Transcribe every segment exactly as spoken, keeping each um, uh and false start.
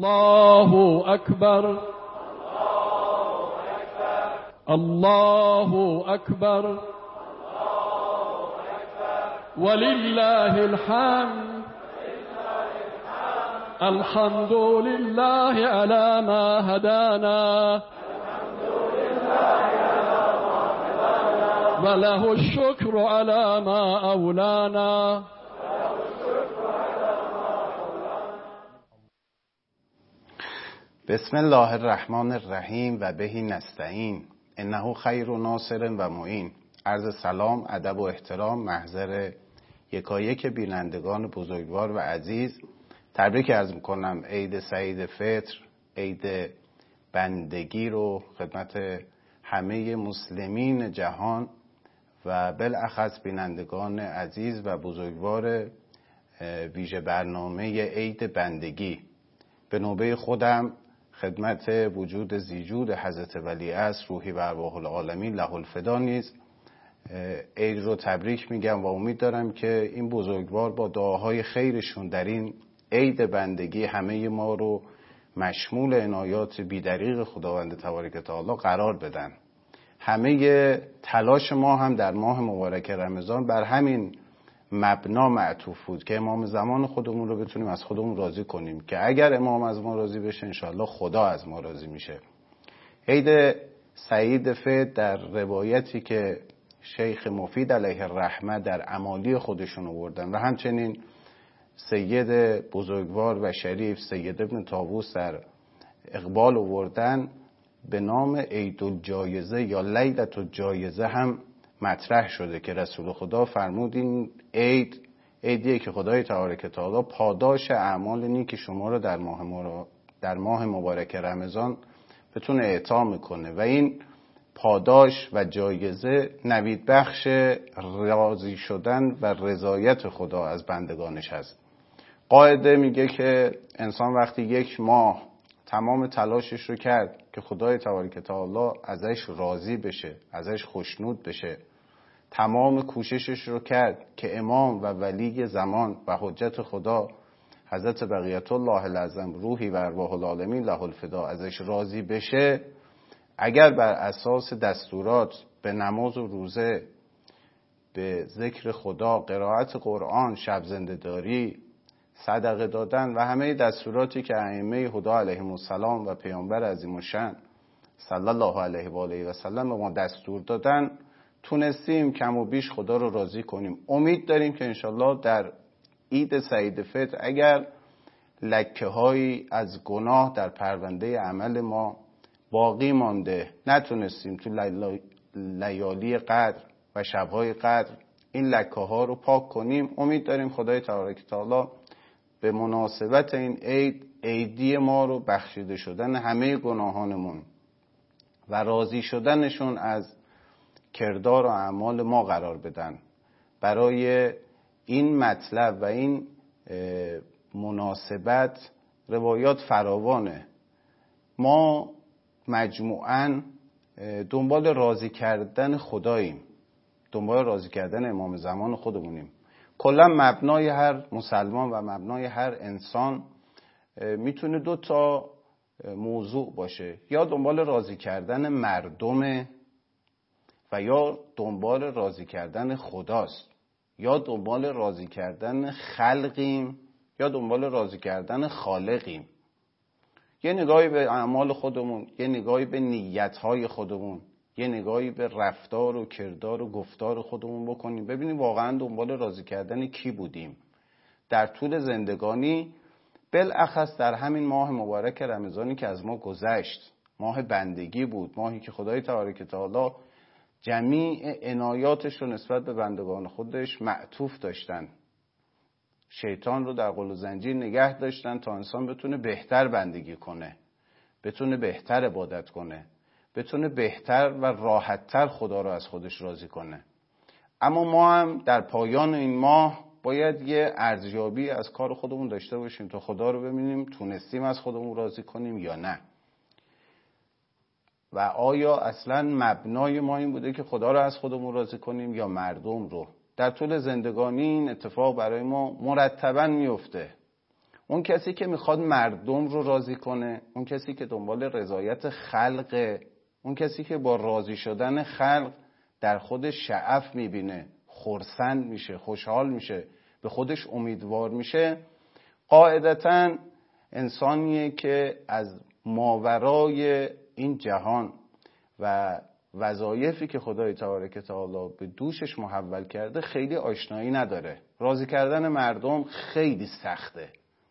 الله أكبر الله أكبر ولله الحمد الحمد لله على ما هدانا وله الشكر على ما أولانا. بسم الله الرحمن الرحیم و بهی نستعین انه خیر و ناصر و معین. عرض سلام، ادب و احترام محضر یکایک بینندگان بزرگوار و عزیز. تبریک عرض میکنم عید سعید فطر، عید بندگی رو خدمت همه مسلمین جهان و بالاخص بینندگان عزیز و بزرگوار ویژه برنامه عید بندگی. به نوبه خودم خدمت وجود زیجود حضرت ولیعصر روحی و ارواح العالمین له الفدا نیز عید رو تبریک میگم و امید دارم که این بزرگوار با دعاهای خیرشون در این عید بندگی همه ما رو مشمول عنایات بیدریغ خداوند تبارک تعالی قرار بدن. همه تلاش ما هم در ماه مبارک رمضان بر همین مبنا معطوف بود که امام زمان خودمون رو بتونیم از خودمون راضی کنیم که اگر امام از ما راضی بشه انشاءالله خدا از ما راضی میشه. عید سعید فطر در روایتی که شیخ مفید علیه الرحمه در امالی خودشون آوردن و همچنین سید بزرگوار و شریف سید ابن طاووس در اقبال آوردن، به نام عید الجایزه یا لیلة الجایزه هم مطرح شده که رسول خدا فرمود این عید عیدیه که خدای تبارک تعالی پاداش اعمال نیک شما رو در ماه در ماه مبارک رمضان بتونه اعطا میکنه و این پاداش و جایزه نوید بخش راضی شدن و رضایت خدا از بندگانش هست. قاعده میگه که انسان وقتی یک ماه تمام تلاشش رو کرد که خدای تبارک تعالی ازش راضی بشه، ازش خوشنود بشه، تمام کوششش رو کرد که امام و ولی زمان و حجت خدا حضرت بقیت الله العظم روحی و ارواح العالمین له الفدا ازش راضی بشه، اگر بر اساس دستورات به نماز و روزه، به ذکر خدا، قرائت قرآن، شب زنده داری، صدقه دادن و همه دستوراتی که ائمه هدی علیهم السلام و پیامبر عظیم الشأن صلی الله علیه و آله و سلم به ما دستور دادن، تونستیم کم و بیش خدا رو راضی کنیم. امید داریم که انشالله در عید سعید فطر اگر لکه هایی از گناه در پرونده عمل ما باقی مانده، نتونستیم تو لیالی قدر و شبهای قدر این لکه ها رو پاک کنیم، امید داریم خدای تبارک تعالی به مناسبت این عید عیدی ما رو بخشیده شدن همه گناهانمون و راضی شدنشون از کردار و اعمال ما قرار بدن. برای این مطلب و این مناسبت روایات فراوانه. ما مجموعاً دنبال راضی کردن خداییم، دنبال راضی کردن امام زمان خودمونیم. کلا مبنای هر مسلمان و مبنای هر انسان میتونه دو تا موضوع باشه، یا دنبال راضی کردن مردم و یا دنبال راضی کردن خداست، یا دنبال راضی کردن خلقیم یا دنبال راضی کردن خالقیم. یه نگاهی به اعمال خودمون، یه نگاهی به نیتهای خودمون، یه نگاهی به رفتار و کردار و گفتار خودمون بکنیم، ببینیم واقعا دنبال راضی کردن کی بودیم در طول زندگانی، بالاخص در همین ماه مبارک رمضانی که از ما گذشت. ماه بندگی بود، ماهی که خدای تبارک تعالی جمیع عنایاتش رو نسبت به بندگان خودش معطوف داشتن. شیطان رو در قل و زنجیر نگه داشتن تا انسان بتونه بهتر بندگی کنه، بتونه بهتر عبادت کنه، بتونه بهتر و راحتتر خدا رو از خودش راضی کنه. اما ما هم در پایان این ماه باید یه ارزیابی از کار خودمون داشته باشیم تا خدا رو ببینیم تونستیم از خودمون راضی کنیم یا نه، و آیا اصلا مبنای ما این بوده که خدا رو از خودمون راضی کنیم یا مردم رو. در طول زندگانی این اتفاق برای ما مرتباً میفته. اون کسی که میخواد مردم رو راضی کنه، اون کسی که دنبال رضایت خلقه، اون کسی که با راضی شدن خلق در خودش شعف میبینه، خرسند میشه، خوشحال میشه، به خودش امیدوار میشه، قاعدتاً انسانیه که از ماورای این جهان و وظایفی که خدای تبارک و تعالی به دوشش محول کرده خیلی آشنایی نداره. راضی کردن مردم خیلی سخته.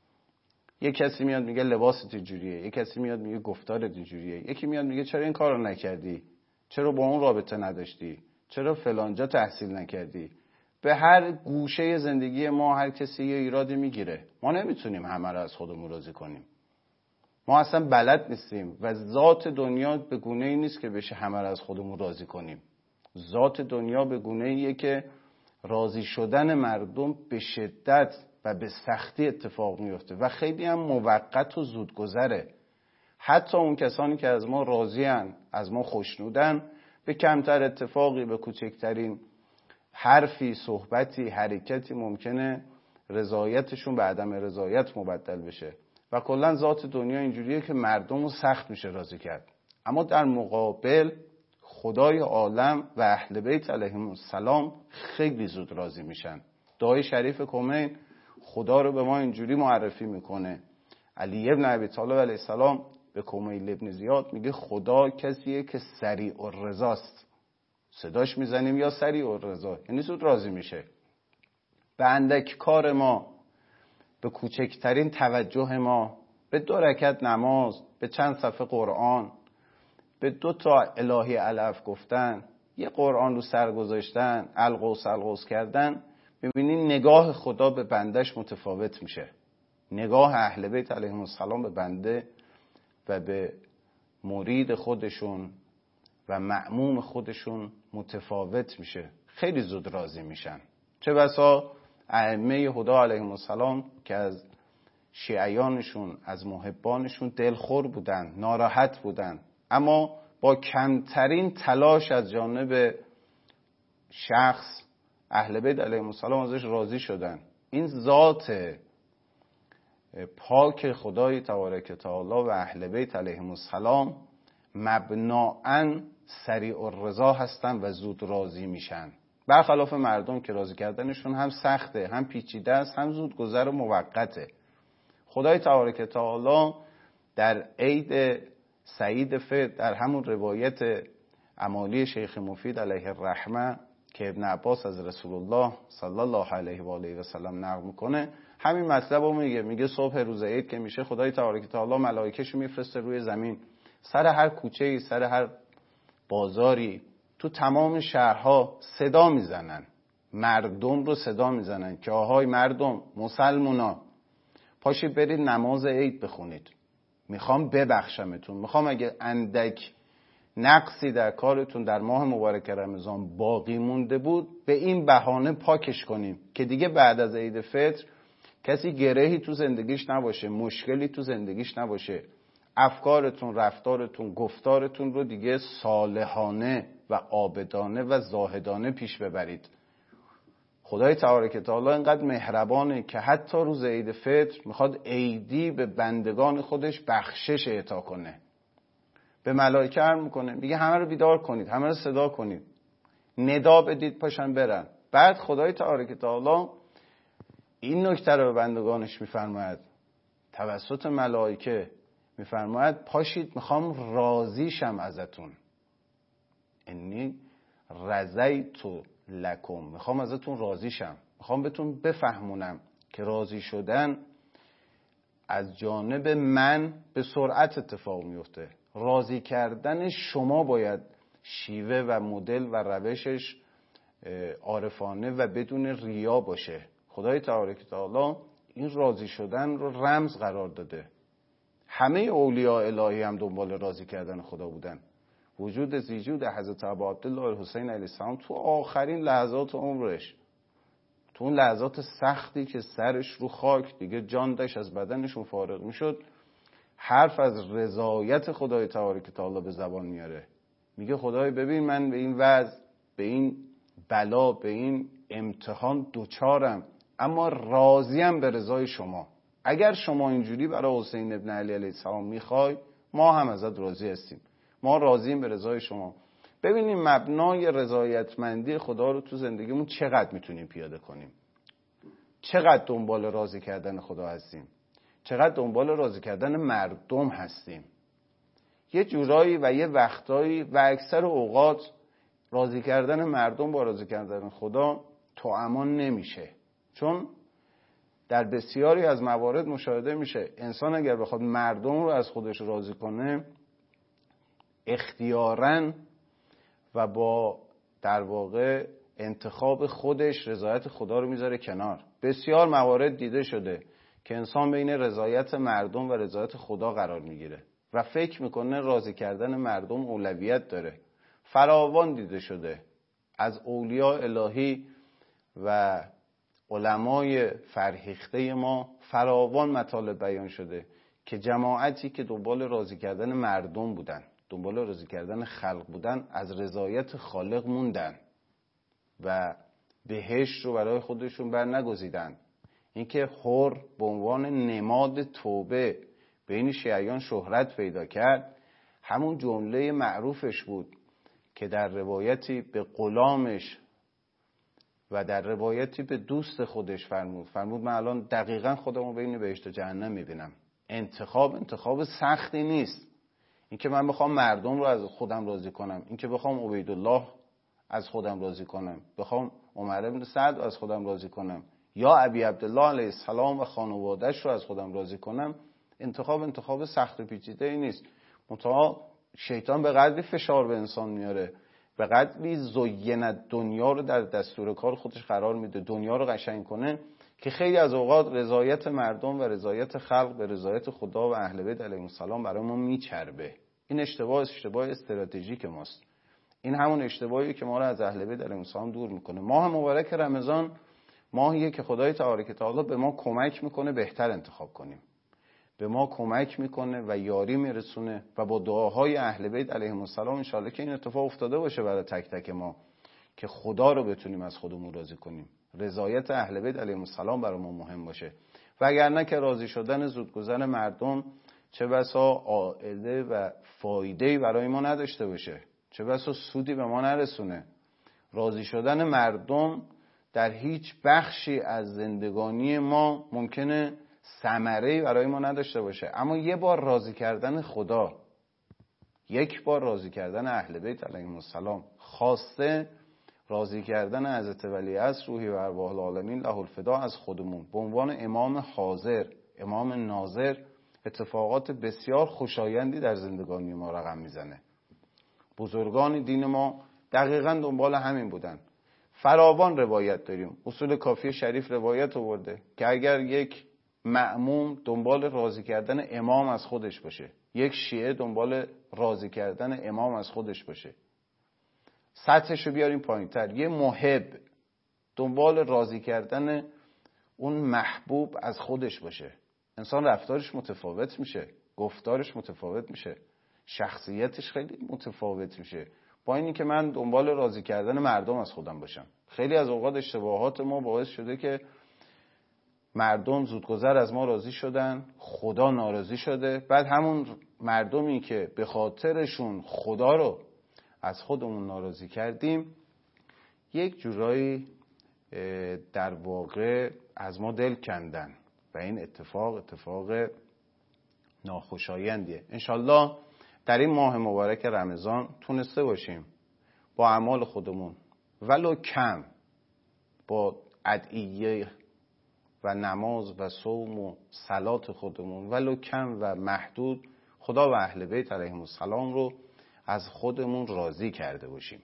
یک کسی میاد میگه لباست اینجوریه، یک کسی میاد میگه گفتارت اینجوریه، یکی میاد میگه چرا این کارو نکردی، چرا با اون رابطه نداشتی، چرا فلانجا تحصیل نکردی. به هر گوشه زندگی ما هر کسی یه ایرادی میگیره. ما نمیتونیم همه رو از خودمون راضی کنیم. ما اصلا بلد نیستیم و ذات دنیا به گونه‌ای نیست که بشه همه رو از خودمون راضی کنیم. ذات دنیا به گونه‌ایه که راضی شدن مردم به شدت و به سختی اتفاق میفته و خیلی هم موقت و زودگذره. حتی اون کسانی که از ما راضی‌اند، از ما خوشنودن، به کمتر اتفاقی، به کوچکترین حرفی، صحبتی، حرکتی ممکنه رضایتشون به عدم رضایت مبدل بشه و کلا ذات دنیا اینجوریه که مردم رو سخت میشه راضی کرد. اما در مقابل خدای عالم و اهل بیت علیهم السلام خیلی زود راضی میشن. دعای شریف کمین خدا رو به ما اینجوری معرفی میکنه. علی ابن ابی طالب علیه السلام به کمیل ابن زیاد میگه خدا کسیه که سریع الرضاست. صداش میزنیم یا سریع الرضا، یعنی زود راضی میشه. به اندک کار ما، به کوچکترین توجه ما، به دو رکعت نماز، به چند صفحه قرآن، به دو تا الهی علف گفتن، یه قرآن رو سر گذاشتن، القوس القوس کردن، میبینین نگاه خدا به بندش متفاوت میشه. نگاه اهل بیت علیهم السلام به بنده و به مرید خودشون و مأموم خودشون متفاوت میشه. خیلی زود راضی میشن. چه بسا ائمه هدا علیهم السلام که از شیعیانشون، از محبانشون دلخور بودن، ناراحت بودن، اما با کمترین تلاش از جانب شخص اهل بیت علیهم السلام ازش راضی شدن. این ذات پاک خدای تبارک تعالی و اهل بیت علیهم السلام مبناً سریع الرضا هستن و زود راضی میشن، برخلاف مردم که راضی کردنشون هم سخته، هم پیچیده است، هم زود گذر و موقته. خدای تبارک تعالی در عید سعید فطر، در همون روایت امالی شیخ مفید علیه الرحمه که ابن عباس از رسول الله صلی الله علیه و آله و سلم نقل میکنه، همین مطلب رو میگه. میگه صبح روز عید که میشه خدای تبارک تعالی ملائکه‌شو میفرسته روی زمین، سر هر کوچه‌ای، سر هر بازاری، تو تمام شهرها صدا میزنن، مردم رو صدا میزنن که آهای مردم، مسلمونا، پاشید برید نماز عید بخونید، میخوام ببخشمتون، میخوام اگه اندک نقصی در کارتون در ماه مبارک رمضان باقی مونده بود به این بهانه پاکش کنیم که دیگه بعد از عید فطر کسی گرهی تو زندگیش نباشه، مشکلی تو زندگیش نباشه، افکارتون، رفتارتون، گفتارتون رو دیگه صالحانه و عابدانه و زاهدانه پیش ببرید. خدای تبارک تعالی اینقدر مهربانه که حتی روز عید فطر میخواد عیدی به بندگان خودش بخشش اعطا کنه. به ملائکه امر میکنه، میگه همه رو بیدار کنید، همه رو صدا کنید، ندا بدید پاشن برن. بعد خدای تبارک تعالی این نکته رو به بندگانش میفرماید توسط ملائکه، میفرماید پاشید میخوام راضی شم ازتون، انی رضیت لکم، میخوام ازتون راضی شم، میخوام بهتون بفهمونم که راضی شدن از جانب من به سرعت اتفاق میفته. راضی کردن شما باید شیوه و مدل و روشش عارفانه و بدون ریا باشه. خدای تبارک تعالی این راضی شدن رو رمز قرار داده. همه اولیاء الهی هم دنبال راضی کردن خدا بودن. وجود زیجود حضرت ابا عبدالله الحسین علیه السلام تو آخرین لحظات عمرش، تو اون لحظات سختی که سرش رو خاک دیگه جان داشت از بدنشون فارغ میشد، حرف از رضایت خدای تبارک تعالی به زبان میاره. میگه خدای ببین من به این وضع، به این بلا، به این امتحان دوچارم، اما راضیم به رضای شما. اگر شما اینجوری برای حسین ابن علی علیه السلام میخوای، ما هم ازت راضی هستیم، ما راضییم به رضای شما. ببینیم مبنای رضایتمندی خدا رو تو زندگیمون چقدر میتونیم پیاده کنیم، چقدر دنبال راضی کردن خدا هستیم، چقدر دنبال راضی کردن مردم هستیم. یه جورایی و یه وقتایی و اکثر اوقات راضی کردن مردم با راضی کردن خدا توامان نمیشه، چون در بسیاری از موارد مشاهده میشه انسان اگر بخواد مردم رو از خودش راضی کنه، اختیاراً و با در واقع انتخاب خودش رضایت خدا رو میذاره کنار. بسیار موارد دیده شده که انسان بین رضایت مردم و رضایت خدا قرار میگیره و فکر میکنه راضی کردن مردم اولویت داره. فراوان دیده شده از اولیاء الهی و علمای فرهیخته ما، فراوان مطالب بیان شده که جماعتی که دنبال راضی کردن مردم بودن، دنبال راضی کردن خلق بودن، از رضایت خالق موندن و بهشت رو برای خودشون بر نگزیدن. اینکه حر به عنوان نماد توبه بین شیعیان شهرت پیدا کرد، همون جمله معروفش بود که در روایتی به غلامش و در روایتی به دوست خودش فرمود فرمود من الان دقیقاً خودمو بین بهشت و جهنم میبینم. انتخاب انتخاب سختی نیست، اینکه من بخوام مردم رو از خودم راضی کنم، اینکه بخوام عبیدالله از خودم راضی کنم، بخوام عمر بن سعد از خودم راضی کنم، یا ابی عبدالله علیه السلام و خانواده‌اش رو از خودم راضی کنم، انتخاب انتخاب سخت و پیچیده‌ای نیست. منتها شیطان به قدری فشار به انسان میاره، به قدری زین دنیا رو در دستور کار خودش قرار میده، دنیا رو قشنگ کنه، که خیلی از اوقات رضایت مردم و رضایت خلق به رضایت خدا و اهل بیت علیهم السلام برای ما میچربه. این اشتباه اشتباه استراتژیک ماست. این همون اشتباهی که ما رو از اهل بیت علیهم السلام دور میکنه. ماه مبارک رمضان ماهیه که خدای تبارک و تعالی به ما کمک میکنه بهتر انتخاب کنیم، به ما کمک میکنه و یاری میرسونه و با دعاهای اهل بیت علیهم السلام ان شاءالله که این اتفاق افتاده باشه برای تک تک ما، که خدا رو بتونیم از خودمون راضی کنیم، رضایت اهل بیت علیهم السلام برای ما مهم باشه. وگرنه که راضی شدن زودگذر مردم چه بسا عائده و فایده‌ای برای ما نداشته باشه، چه بسا سودی به ما نرسونه. راضی شدن مردم در هیچ بخشی از زندگانی ما ممکنه ثمره‌ای برای ما نداشته باشه، اما یه بار راضی کردن خدا، یک بار راضی کردن اهل بیت علیهم السلام، خاصه راضی کردن حضرت ولیعصر روحی و ارواح العالمین له الفدا از خودمون به عنوان امام حاضر، امام ناظر، اتفاقات بسیار خوشایندی در زندگانی ما رقم میزنه. بزرگان دین ما دقیقاً دنبال همین بودن. فراوان روایت داریم. اصول کافی شریف روایت آورده که اگر یک مأموم دنبال راضی کردن امام از خودش باشه، یک شیعه دنبال راضی کردن امام از خودش باشه، سطحش رو بیاریم پایین‌تر، یه محب دنبال راضی کردن اون محبوب از خودش باشه، انسان رفتارش متفاوت میشه، گفتارش متفاوت میشه، شخصیتش خیلی متفاوت میشه با اینی که من دنبال راضی کردن مردم از خودم باشم. خیلی از اوقات اشتباهات ما باعث شده که مردم زودگذر از ما راضی شدن، خدا ناراضی شده، بعد همون مردمی که به خاطرشون خدا رو از خودمون ناراضی کردیم یک جورایی در واقع از ما دل کندن و این اتفاق اتفاق ناخوشایندیه. انشالله در این ماه مبارک رمضان تونسته باشیم با اعمال خودمون ولو کم، با ادعیه و نماز و صوم و صلات خودمون ولو کم و محدود، خدا و اهل بیت علیهم السلام رو از خودمون راضی کرده باشیم.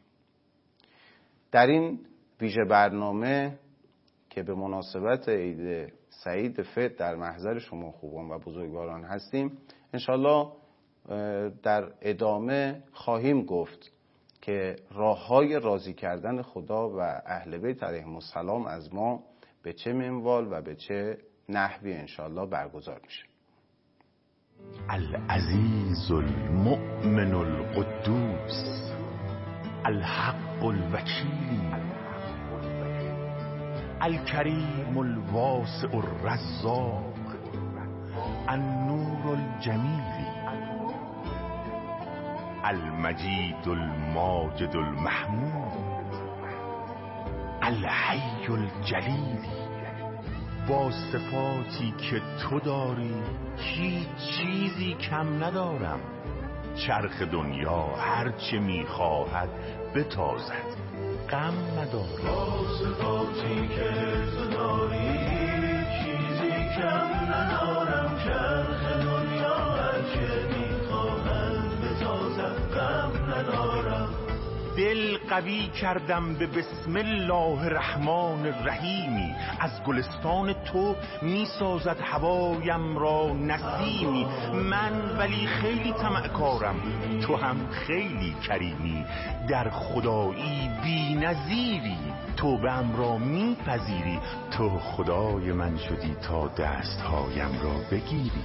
در این ویژه برنامه که به مناسبت عید سعید فطر در محضر شما خوبان و بزرگواران هستیم، انشالله در ادامه خواهیم گفت که راه‌های راضی کردن خدا و اهل بیت علیهم السلام از ما به چه منوال و به چه نحوی انشالله برگزار میشه. العزیز المؤمن القدوس الحق الوکیل الکریم الواسع الرزاق النور الجمیل، المجید الماجد المحمود، الحی الجلیل. با صفاتی که تو داری هیچ چیزی کم ندارم. چرخ دنیا هرچه میخواهد بتازد، غم ندارم. با صفاتی که تو داری چیزی کم ندارم. چرخ دنیا هرچه میخواهد بتازد، غم ندارم. دل قوی کردم به بسم الله الرحمن الرحیمی. از گلستان تو می سازد هوایم را نسیمی. من ولی خیلی طمعکارم، تو هم خیلی کریمی. در خدایی بی نظیری، توبه‌ام را می پذیری. تو خدای من شدی تا دستهایم را بگیری.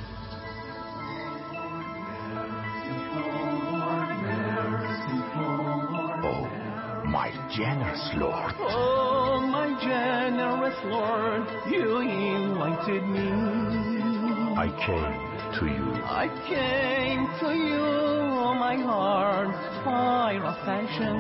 My generous Lord. Oh, my generous Lord, you invited me. I came to you. I came to you, my heart's fire of passion.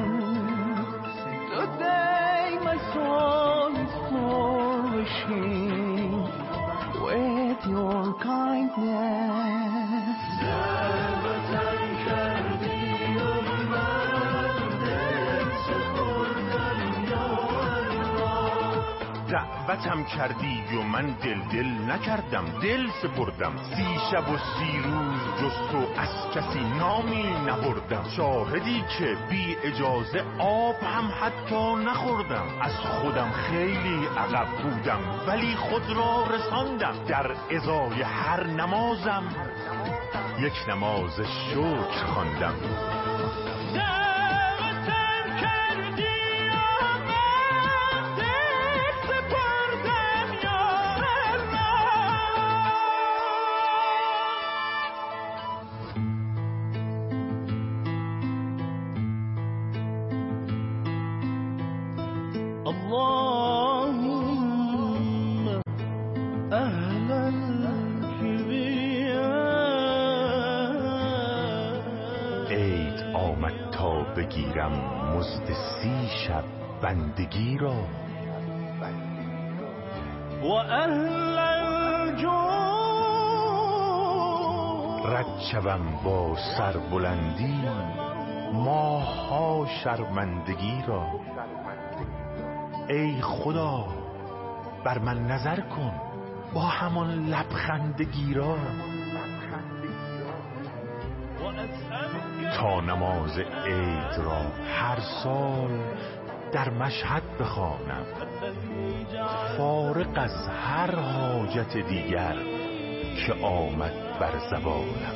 Today my soul is flourishing with your kindness. دعوتم کردی و من دل دل نکردم، دل سپردم. سی شب و سی روز جز تو از کسی نامی نبردم. شاهدی که بی اجازه آب هم حتی نخوردم. از خودم خیلی عقب بودم ولی خود را رساندم. در ازای هر نمازم یک نماز شکر خواندم. اللهم أهل الكبرياء. عید آمد تا بگیرم مزد سی شب بندگی را. و اهل الجود. رد شوم با سربلندی ماها شرمندگی را. ای خدا بر من نظر کن با همان لبخندگی را. تا نماز عید را هر سال در مشهد بخوانم، فارغ از هر حاجت دیگر که آمد بر زبانم.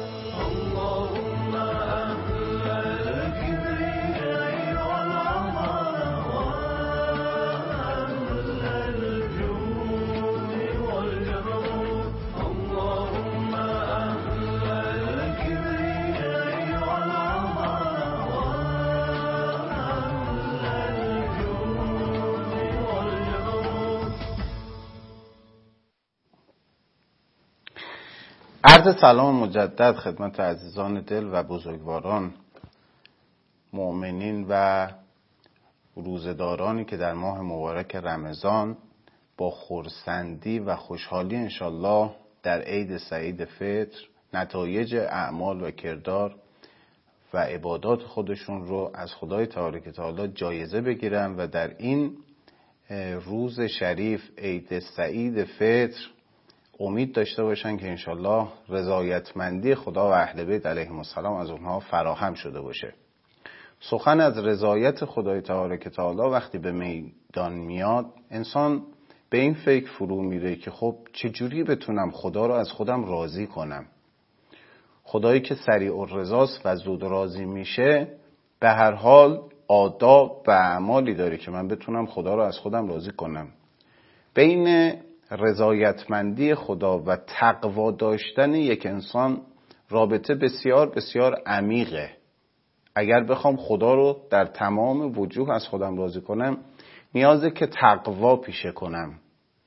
عرض سلام مجدد خدمت عزیزان دل و بزرگواران مؤمنین و روزدارانی که در ماه مبارک رمضان با خرسندی و خوشحالی انشالله در عید سعید فطر نتایج اعمال و کردار و عبادات خودشون رو از خدای تبارک و تعالی جایزه بگیرن و در این روز شریف عید سعید فطر امید داشته باشن که انشالله رضایتمندی خدا و اهل بیت علیهم السلام از اونها فراهم شده باشه. سخن از رضایت خدای تبارک و تعالی وقتی به میدان میاد انسان به این فکر فرو میره که خب چجوری بتونم خدا رو از خودم راضی کنم. خدایی که سریع الرضاست و زود راضی میشه به هر حال آداب و اعمالی داره که من بتونم خدا رو از خودم راضی کنم. بین رضایتمندی خدا و تقوا داشتن یک انسان رابطه بسیار بسیار عمیقه. اگر بخوام خدا رو در تمام وجوه از خودم راضی کنم نیازه که تقوا پیشه کنم،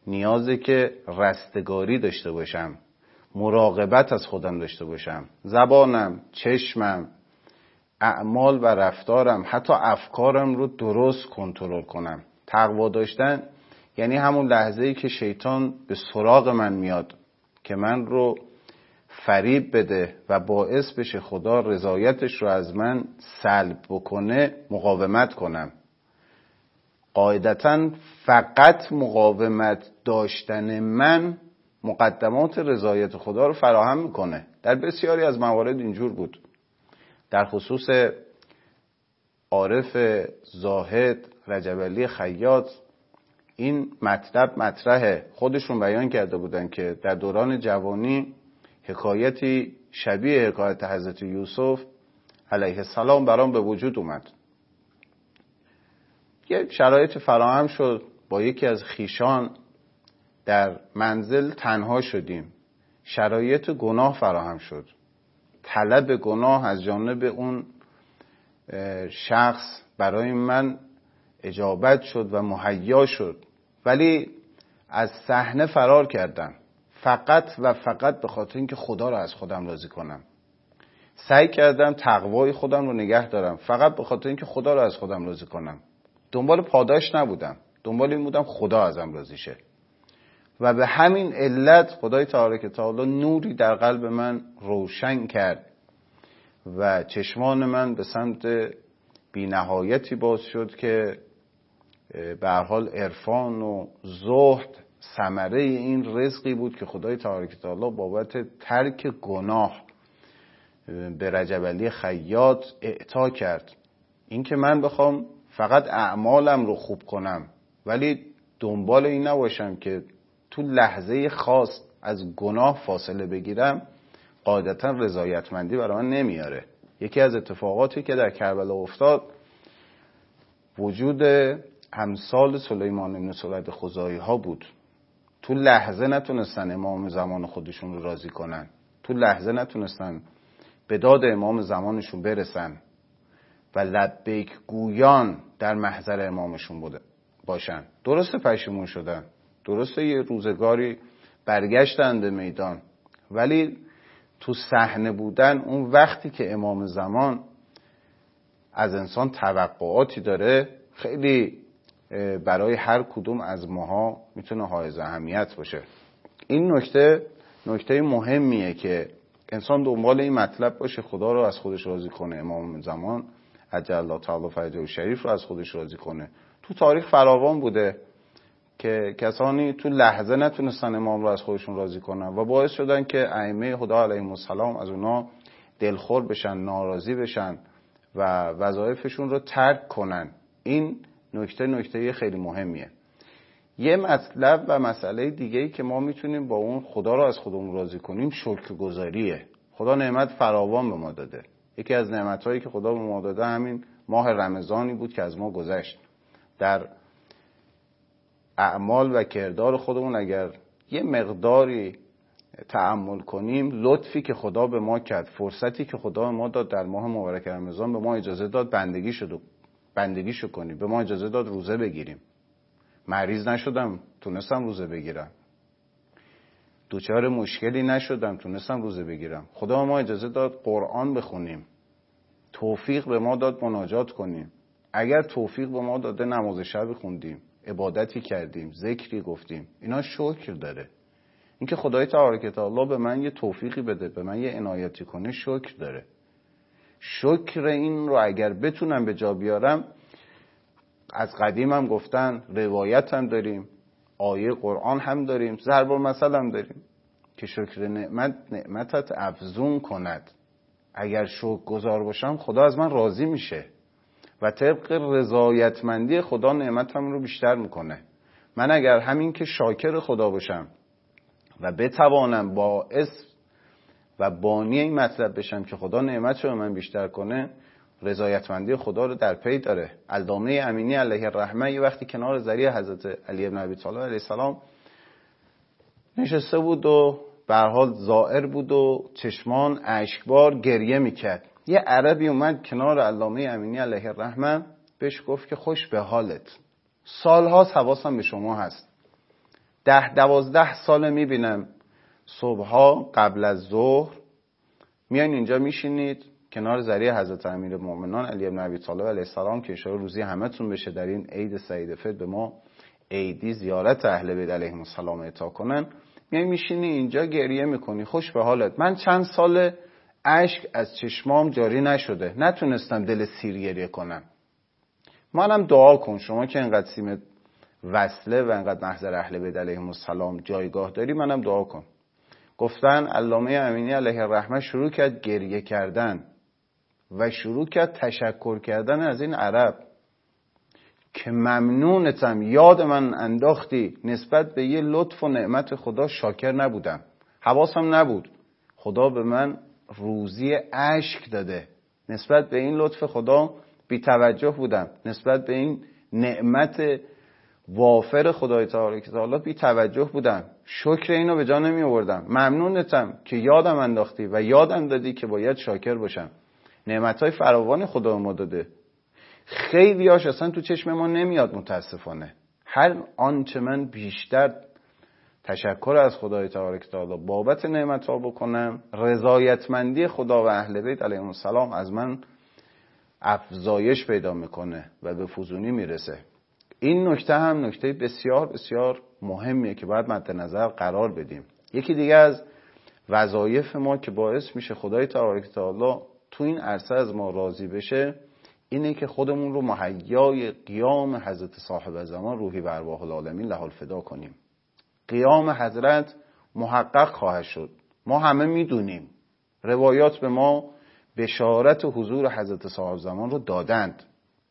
نیازه که رستگاری داشته باشم، مراقبت از خودم داشته باشم، زبانم، چشمم، اعمال و رفتارم، حتی افکارم رو درست کنترل کنم. تقوا داشتن یعنی همون لحظه‌ای که شیطان به سراغ من میاد که من رو فریب بده و باعث بشه خدا رضایتش رو از من سلب بکنه، مقاومت کنم. قاعدتاً فقط مقاومت داشتن من مقدمات رضایت خدا رو فراهم میکنه. در بسیاری از موارد اینجور بود. در خصوص عارف زاهد رجب علی خیاط این مطلب مطرحه. خودشون بیان کرده بودن که در دوران جوانی حکایتی شبیه حکایت حضرت یوسف علیه السلام برام به وجود اومد. یه شرایط فراهم شد، با یکی از خیشان در منزل تنها شدیم. شرایط گناه فراهم شد. طلب گناه از جانب اون شخص برای من اجابت شد و مهیا شد، ولی از صحنه فرار کردم فقط و فقط به خاطر اینکه خدا رو از خودم راضی کنم. سعی کردم تقوای خودم رو نگه دارم فقط به خاطر اینکه خدا رو از خودم راضی کنم. دنبال پاداش نبودم، دنبال این بودم خدا ازم راضی شه. و به همین علت خدای تبارک و تعالی نوری در قلب من روشن کرد و چشمان من به سمت بی‌نهایتی باز شد که به هر حال عرفان و زهد ثمره این رزقی بود که خدای تبارک و تعالی بابت ترک گناه به رجب علی خیاط اعطا کرد. این که من بخوام فقط اعمالم رو خوب کنم ولی دنبال این نباشم که تو لحظه خاص از گناه فاصله بگیرم، قاعدتا رضایتمندی برای من نمیاره. یکی از اتفاقاتی که در کربلا افتاد وجود امثال سلیمان بن سوید خزاعی ها بود. تو لحظه نتونستن امام زمان خودشون رو راضی کنن، تو لحظه نتونستن به داد امام زمانشون برسن و لبیک گویان در محضر امامشون بوده باشن. درسته پشیمون شدن، درسته یه روزگاری برگشتن به میدان، ولی تو صحنه بودن اون وقتی که امام زمان از انسان توقعاتی داره خیلی برای هر کدوم از ماها میتونه حائز اهمیت باشه. این نکته نکته مهمیه که انسان دنبال این مطلب باشه خدا رو از خودش راضی کنه، امام زمان عجل الله تعالی فرجه شریف رو از خودش راضی کنه. تو تاریخ فراوان بوده که کسانی تو لحظه نتونستن امام رو از خودشون راضی کنن و باعث شدن که ائمه خدا علیهم السلام از اونا دلخور بشن، ناراضی بشن و وظایفشون رو ترک کنن. این نکته نکته خیلی مهمیه. یه مطلب و مسئله دیگه‌ای که ما میتونیم با اون خدا رو از خودمون راضی کنیم شکرگزاریه. خدا نعمت فراوان به ما داده. یکی از نعمت‌هایی که خدا به ما داده همین ماه رمضانی بود که از ما گذشت. در اعمال و کردار خودمون اگر یه مقداری تأمل کنیم، لطفی که خدا به ما کرد، فرصتی که خدا به ما داد در ماه مبارک رمضان، به ما اجازه داد بندگی شد بندگیشو کنیم، به ما اجازه داد روزه بگیریم. مریض نشدم تونستم روزه بگیرم، دوچار مشکلی نشدم تونستم روزه بگیرم. خدا به ما اجازه داد قرآن بخونیم، توفیق به ما داد مناجات کنیم. اگر توفیق به ما داده نماز شب خوندیم، عبادتی کردیم، ذکری گفتیم، اینا شکر داره. اینکه خدای تبارک و تعالی به من یه توفیقی بده، به من یه عنایتی کنه، شکر داره. شکر این رو اگر بتونم به جا بیارم، از قدیم هم گفتن، روایت هم داریم، آیه قرآن هم داریم، ضرب المثل هم داریم که شکر نعمت نعمتت افزون کند. اگر شکر گزار باشم خدا از من راضی میشه و طبق رضایتمندی خدا نعمتم رو بیشتر میکنه. من اگر همین که شاکر خدا باشم و بتوانم باعث و بانی این مطلب بشم که خدا نعمت رو به من بیشتر کنه، رضایتمندی خدا رو در پی داره. علامه امینی علیه الرحمه یه وقتی کنار ذریع حضرت علی بن ابی طالب علیه السلام نشسته بود و به هر حال زائر بود و چشمان اشکبار گریه میکرد. یه عربی اومد کنار علامه امینی علیه الرحمه، بهش گفت که خوش به حالت، سالهاست حواسم به شما هست، ده دوازده سال میبینم صبحها قبل از ظهر میان اینجا میشینید کنار ذریع حضرت امیرالمومنین علی بن ابی طالب علیه السلام که اشاره روزی همتون بشه در این عید سعید فطر به ما عیدی زیارت اهل بیت علیهم السلام عطا کنن. میای میشینی اینجا گریه میکنی، خوش به حالت. من چند سال اشک از چشمام جاری نشده، نتونستم دل سیر گریه کنم. منم دعا کن، شما که انقدر سیم وصله و انقدر محضر اهل بیت علیهم السلام جایگاه داری، منم دعا کن. گفتن علامه امینی علیه الرحمه شروع کرد گریه کردن و شروع کرد تشکر کردن از این عرب که ممنونتم، یاد من انداختی، نسبت به یه لطف و نعمت خدا شاکر نبودم، حواسم نبود، خدا به من روزی اشک داده، نسبت به این لطف خدا بی توجه بودم، نسبت به این نعمت وافر خدای تعالی بی توجه بودم، شکر اینو به جا نمی آوردم. ممنونتم که یادم انداختی و یادم دادی که باید شاکر باشم. نعمتهای فراوان خدا ما داده، خیلی هاش اصلا تو چشم ما نمیاد متاسفانه. هر آنچه من بیشتر تشکر از خدای تعالی بابت نعمتها بکنم، رضایتمندی خدا و اهل بیت علیهم السلام از من افزایش پیدا میکنه و به فزونی میرسه. این نکته هم نکته بسیار بسیار مهمیه که باید مد نظر قرار بدیم. یکی دیگه از وظایف ما که باعث میشه خدای تعالی تو این عرصه از ما راضی بشه اینه که خودمون رو مهیای قیام حضرت صاحب زمان روحی و ارواح العالمین له الفدا کنیم. قیام حضرت محقق خواهد شد. ما همه میدونیم، روایات به ما بشارت حضور حضرت صاحب زمان رو دادند.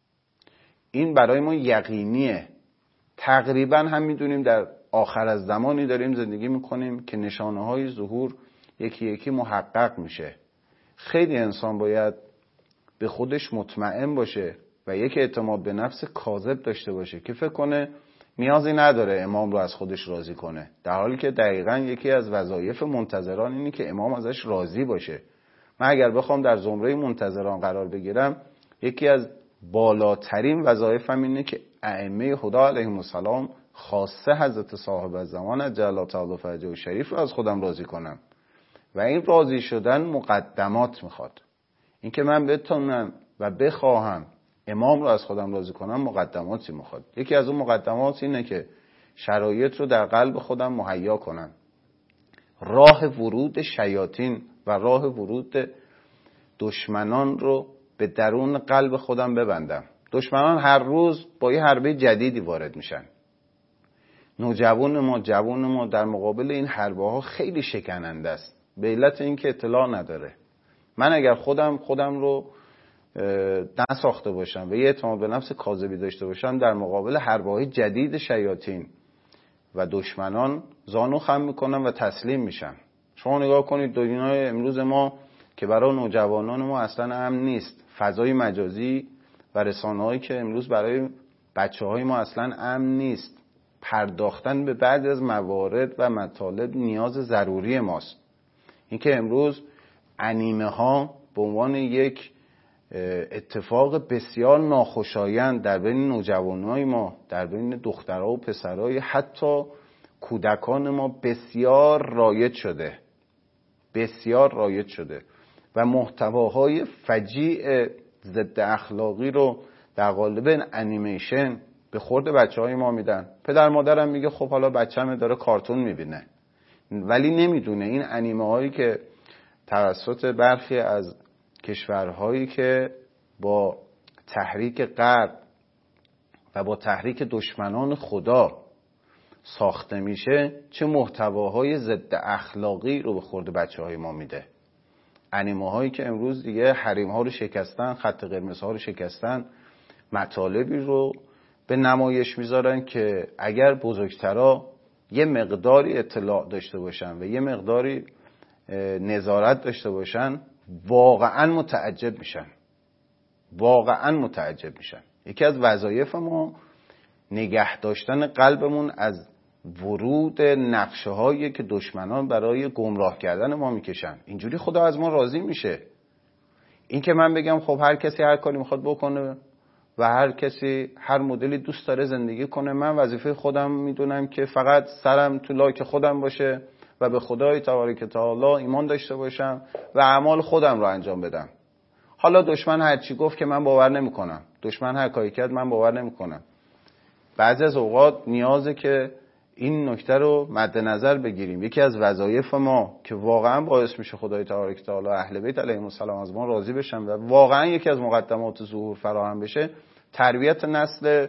این برای ما یقینیه. تقریبا هم میدونیم در آخر از زمانی داریم زندگی میکنیم که نشانه های ظهور یکی یکی محقق میشه. خیلی انسان باید به خودش مطمئن باشه و یک اعتماد به نفس کاذب داشته باشه که فکر کنه نیازی نداره امام رو از خودش راضی کنه، در حالی که دقیقاً یکی از وظایف منتظران اینه که امام ازش راضی باشه. من اگر بخوام در زمره منتظران قرار بگیرم، یکی از بالاترین وظایفم اینه که ائمه خدا علیهم السلام خاصه حضرت صاحب زمان جل تعالی فرجه شریف رو از خودم راضی کنم و این راضی شدن مقدمات میخواد. اینکه من بتونم و بخواهم امام رو از خودم راضی کنم مقدماتی میخواد. یکی از اون مقدمات اینه که شرایط رو در قلب خودم مهیا کنم، راه ورود شیاطین و راه ورود دشمنان رو به درون قلب خودم ببندم. دشمنان هر روز با یه حربه جدیدی وارد میشن. نوجوان ما جوان ما در مقابل این حربه ها خیلی شکننده است، به علت اینکه اطلاع نداره. من اگر خودم خودم رو نساخته باشم و یه اعتماد به نفس کاذبی داشته باشم، در مقابل حربه های جدید شیاطین و دشمنان زانو خم میکنم و تسلیم میشم. شما نگاه کنید دنیای امروز ما که برای نوجوانان ما اصلا امن نیست. فضای مجازی و رسانه‌هایی که امروز برای بچه‌های ما اصلا امن نیست. پرداختن به بعضی از موارد و مطالب نیاز ضروری ماست. اینکه امروز انیمه ها به عنوان یک اتفاق بسیار ناخوشایند در بین نوجوانای ما، در بین دخترها و پسرای حتی کودکان ما بسیار رایج شده. بسیار رایج شده و محتواهای فجیع ضد اخلاقی رو در قالب انیمیشن به خورد بچه‌های ما میدن. پدر مادرم میگه خب حالا بچه‌م داره کارتون میبینه، ولی نمیدونه این انیمه هایی که توسط برخی از کشورهایی که با تحریک غرب و با تحریک دشمنان خدا ساخته میشه چه محتواهای ضد اخلاقی رو به خورد بچه‌های ما میده. انیمه هایی که امروز دیگه حریم ها رو شکستن، خط قرمز ها رو شکستن، مطالبی رو به نمایش میذارن که اگر بزرگترا یه مقداری اطلاع داشته باشن و یه مقداری نظارت داشته باشن واقعا متعجب میشن. واقعا متعجب میشن. یکی از وظایف ما نگه داشتن قلبمون از ورود نقشه هایی که دشمنان برای گمراه کردن ما میکشن. اینجوری خدا از ما راضی میشه. این که من بگم خب هر کسی هر کاری میخواد بکنه و هر کسی هر مدلی دوست داره زندگی کنه. من وظیفه خودم میدونم که فقط سرم تو لاک خودم باشه و به خدای تبارک تعالی ایمان داشته باشم و اعمال خودم رو انجام بدم. حالا دشمن هر چی گفت که من باور نمیکنم، دشمن هر کاری کرد من باور نمیکنم. بعضی از اوقات نیازه که این نکته رو مد نظر بگیریم. یکی از وظایف ما که واقعا باعث میشه خدای تبارک تعالی اهل بیت علیهم السلام از ما راضی بشن و واقعا یکی از مقدمات ظهور فراهم بشه، تربیت نسل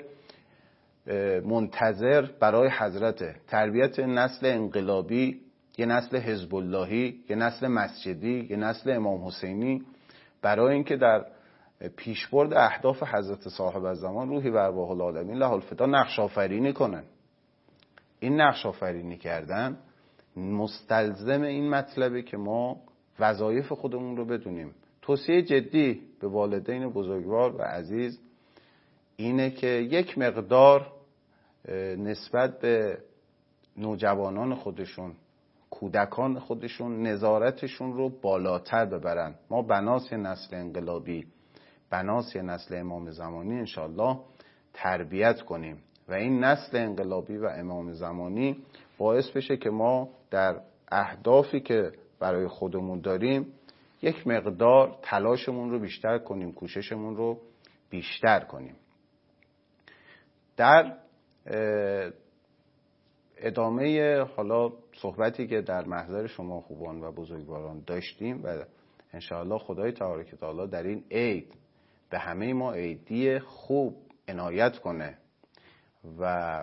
منتظر برای حضرت، تربیت نسل انقلابی، یه نسل حزب اللهی، یه نسل مسجدی، یه نسل امام حسینی، برای اینکه در پیشبرد اهداف حضرت صاحب الزمان روحی و ارواح العالمین له الفدا نقش آفرینی کنن. این نقش آفرینی کردن مستلزم این مطلبه که ما وظایف خودمون رو بدونیم. توصیه جدی به والدین بزرگوار و عزیز اینه که یک مقدار نسبت به نوجوانان خودشون، کودکان خودشون، نظارتشون رو بالاتر ببرن. ما بناس نسل انقلابی، بناس نسل امام زمانی انشالله تربیت کنیم و این نسل انقلابی و امام زمانی باعث بشه که ما در اهدافی که برای خودمون داریم یک مقدار تلاشمون رو بیشتر کنیم، کوششمون رو بیشتر کنیم. در ادامه حالا صحبتی که در محضر شما خوبان و بزرگواران داشتیم و انشاءالله خدای تبارک تعالی در این عید به همه ما عیدی خوب عنایت کنه و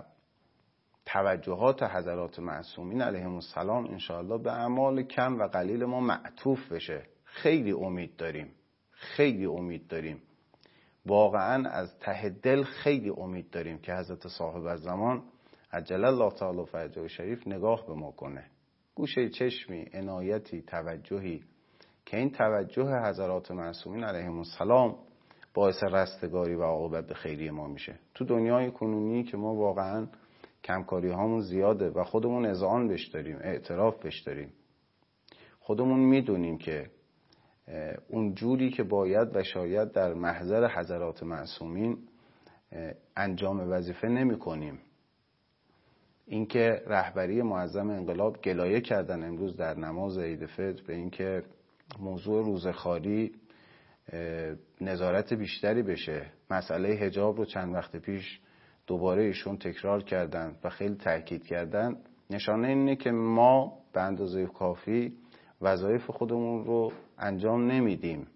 توجهات حضرات معصومین علیهم السلام انشاءالله به اعمال کم و قلیل ما معطوف بشه. خیلی امید داریم، خیلی امید داریم، واقعا از ته دل خیلی امید داریم که حضرت صاحب الزمان عجل الله تعالی فرجه شریف نگاه به ما کنه، گوشه چشمی، عنایتی، توجهی که این توجه حضرات معصومین علیهم السلام باعث رستگاری و عاقبت خیری ما میشه. تو دنیای کنونی که ما واقعا کمکاری هامون زیاده و خودمون اذعان بش داریم، اعتراف بش داریم، خودمون میدونیم که اون جوری که باید و شاید در محضر حضرات معصومین انجام وظیفه نمی کنیم. اینکه رهبری معظم انقلاب گلایه کردن امروز در نماز عید فطر به اینکه موضوع روزخواری نظارت بیشتری بشه، مسئله حجاب رو چند وقت پیش دوباره ایشون تکرار کردن و خیلی تاکید کردن، نشانه اینه که ما به اندازه کافی وظایف خودمون رو انجام نمیدیم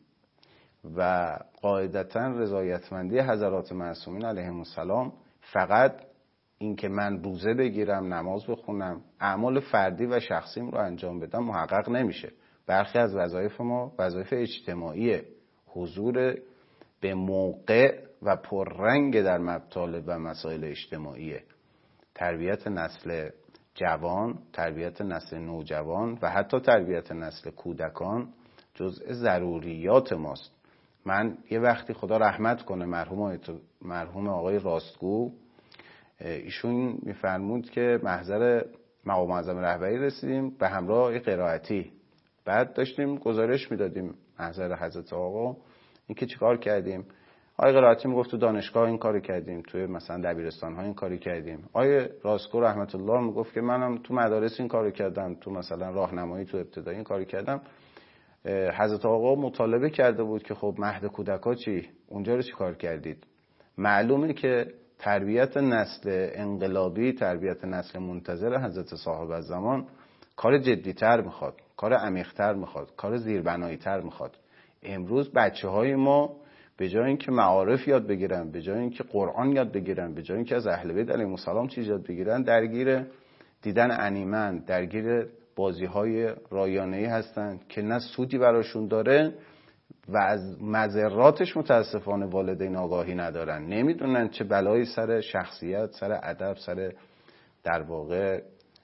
و قاعدتاً رضایتمندی حضرات معصومین علیهم السلام فقط این که من روزه بگیرم، نماز بخونم، اعمال فردی و شخصیم رو انجام بدم محقق نمیشه. برخی از وظایف ما وظایف اجتماعیه، حضور به موقع و پررنگ در مطالب و مسائل اجتماعیه، تربیت نسل جوان، تربیت نسل نوجوان و حتی تربیت نسل کودکان جزء ضروریات ماست. من یه وقتی خدا رحمت کنه مرحوم مرحوم آقای راستگو، ایشون میفرمود که محضر مقام معظم رهبری رسیدیم به همراه قرائتی، بعد داشتیم گزارش میدادیم محضر حضرت آقا اینکه چیکار کردیم. آقای قرائتی میگفت تو دانشگاه این کارو کردیم، توی مثلا دبیرستان ها این کاری کردیم. آقای راستگو رحمت الله میگفت که منم تو مدارس این کارو کردم، تو مثلا راهنمایی تو ابتدایی این کارو کردم. حضرت آقا مطالبه کرده بود که خب مهد کودکا چی؟ اونجا رو چی کار کردید؟ معلومه که تربیت نسل انقلابی، تربیت نسل منتظر حضرت صاحب الزمان کار جدی‌تر میخواد، کار عمیق‌تر میخواد، کار زیربنایی‌تر میخواد. امروز بچه‌های ما به جای اینکه معارف یاد بگیرن، به جای اینکه قرآن یاد بگیرن، به جای اینکه از اهل بیت علیهم السلام چیز یاد بگیرن، درگیر دیدن انیمن، درگیر بازی‌های رایانه‌ای هستن که نه سودی براشون داره و از مضراتش متاسفانه والدین آگاهی ندارن، نمیدونن چه بلایی سر شخصیت، سر ادب، سر در واقع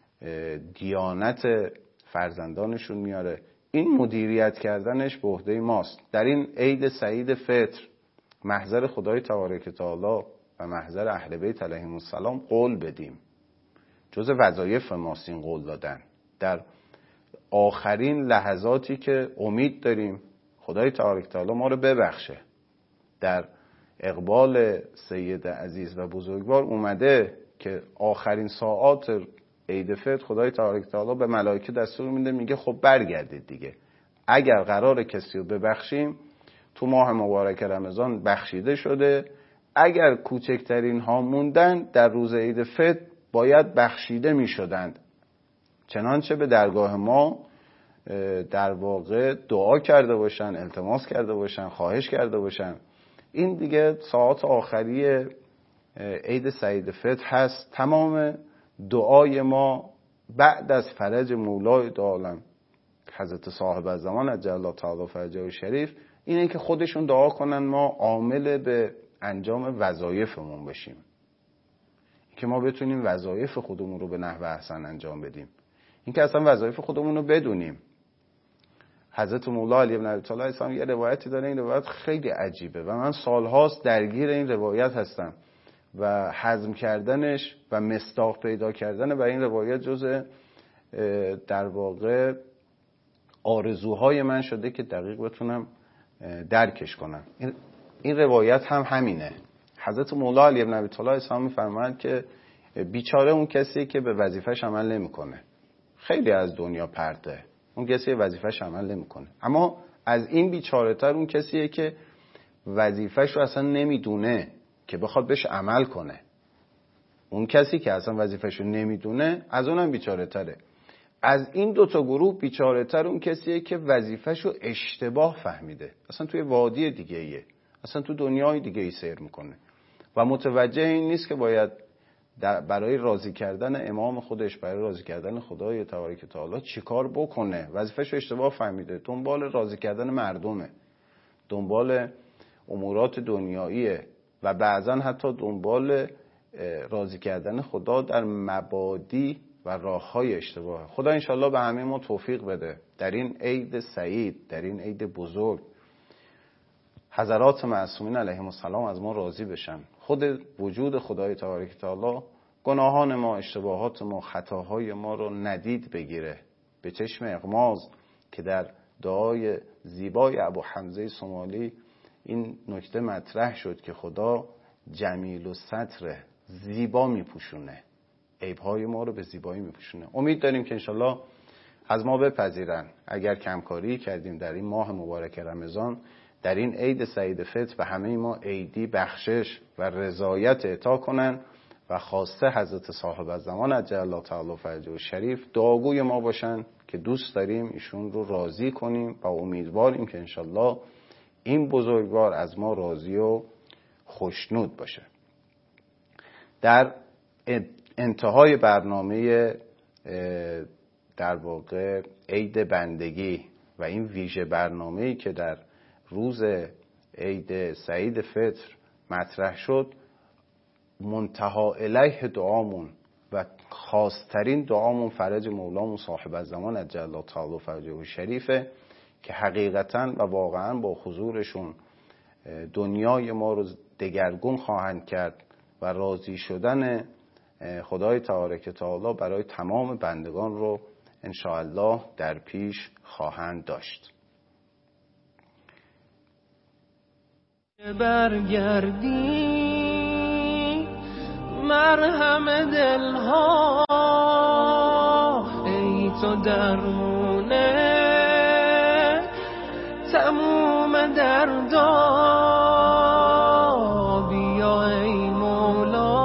دیانت فرزندانشون میاره. این مدیریت کردنش به عهده ماست. در این عید سعید فطر محضر خدای تبارک تعالی و محضر اهل بیت علیهم السلام قول بدیم. جز وظایف ماست این قول دادن. در آخرین لحظاتی که امید داریم خدای تبارک تعالی ما رو ببخشه، در اقبال سید عزیز و بزرگوار اومده که آخرین ساعات عید فطر خدای تبارک و تعالی به ملائکه دستور میده، میگه خب برگردید دیگه، اگر قرار کسی رو ببخشیم تو ماه مبارک رمضان بخشیده شده، اگر کوچکترین ها موندن در روز عید فطر باید بخشیده میشدند. چنانچه به درگاه ما در واقع دعا کرده باشن، التماس کرده باشن، خواهش کرده باشن. این دیگه ساعات آخری عید سعید فطر هست. تمام دعای ما بعد از فرج مولای دو عالم حضرت صاحب الزمان عجل الله تعالی فرجه شریف اینه که خودشون دعا کنن ما عامل به انجام وظایفمون بشیم، که ما بتونیم وظایف خودمون رو به نحو احسن انجام بدیم. این که اصلا وظایف خودمون رو بدونیم. حضرت مولا علی بن ابی طالب اسلام یه روایتی داره، این روایت خیلی عجیبه و من سالهاست درگیر این روایت هستم و هضم کردنش و مصداق پیدا کردن و این روایت جزء در واقع آرزوهای من شده که دقیق بتونم درکش کنم. این, این روایت هم همینه. حضرت مولا علی بن ابی طالب اسلام می‌فرمایند که بیچاره اون کسی که به وظیفه‌ش عمل نمی‌کنه. خیلی از دنیا پرته، اون کسی وظیفه‌ش عمل نمی‌کنه. اما از این بیچاره‌تر اون کسیه که وظیفه‌ش رو اصلا نمیدونه که بخواد بهش عمل کنه. اون کسی که اصلا وظیفه‌ش رو نمیدونه از اونم بیچاره‌تره. از این دو تا گروه بیچاره‌تر اون کسیه که وظیفه‌ش رو اشتباه فهمیده، اصلا توی وادی دیگه ایه، اصلا تو دنیای دیگه ای سیر میکنه و متوجه این نیست که باید برای راضی کردن امام خودش، برای راضی کردن خدای تبارک و تعالی چیکار بکنه. وظیفه‌ش رو اشتباه فهمیده، دنبال راضی کردن مردمه، دنبال امورات دنیاییه و بعضا حتی دنبال راضی کردن خدا در مبادی و راه‌های اشتباه. خدا انشالله به همه ما توفیق بده در این عید سعید، در این عید بزرگ، حضرات معصومین علیهم السلام از ما راضی بشن، خود وجود خدای تبارک و تعالی گناهان ما، اشتباهات ما، خطاهای ما رو ندید بگیره به چشم اغماض، که در دعای زیبای ابو حمزه سومالی این نکته مطرح شد که خدا جمیل و ستر، زیبا میپوشونه، عیبهای ما رو به زیبایی میپوشونه. امید داریم که انشالله از ما بپذیرن اگر کمکاری کردیم در این ماه مبارک رمضان، در این عید سعید فطر به همه ما عیدی بخشش و رضایت عطا کنن و خواسته حضرت صاحب الزمان عجل الله تعالی فرجه شریف دعاگوی ما باشن که دوست داریم ایشون رو راضی کنیم و امیدواریم که انشالله این بزرگوار از ما راضی و خوشنود باشه. در انتهای برنامه در واقع عید بندگی و این ویژه برنامه‌ای که در روز عید سعید فطر مطرح شد، منتها الیه دعامون و خاصترین دعامون فرج مولامون صاحب الزمان عجل الله تعالی فرجه شریفه که حقیقتاً و واقعاً با حضورشون دنیای ما رو دگرگون خواهند کرد و راضی شدن خدای تبارک و تعالی برای تمام بندگان رو انشاءالله در پیش خواهند داشت. برگردی مرهم دلها، ای تو درمونه تموم دردا، بیا ای مولا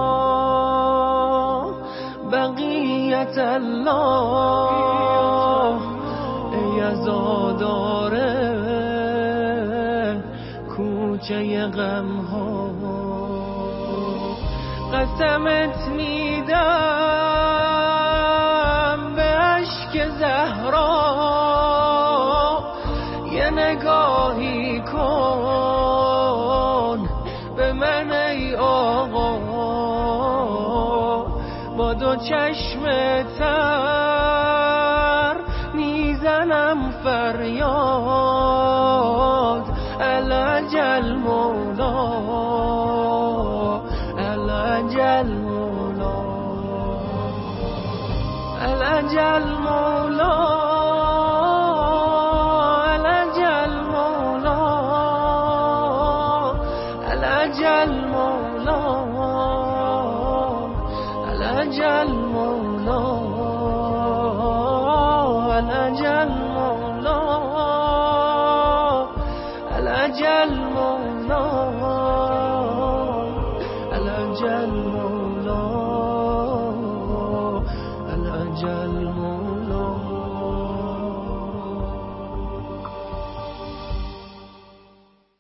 بقیت الله، ای عزاداره کوچه غم ها، قسمت میدم به اشک زهرا، یه نگاهی کن به من ای آقا، با دو چشم تر میزنم فریاد، العجل مولا العجل مولا العجل مولا العجل مولا العجل الأجل مولا الأجل مولا الأجل مولا الأجل مولا الأجل مولا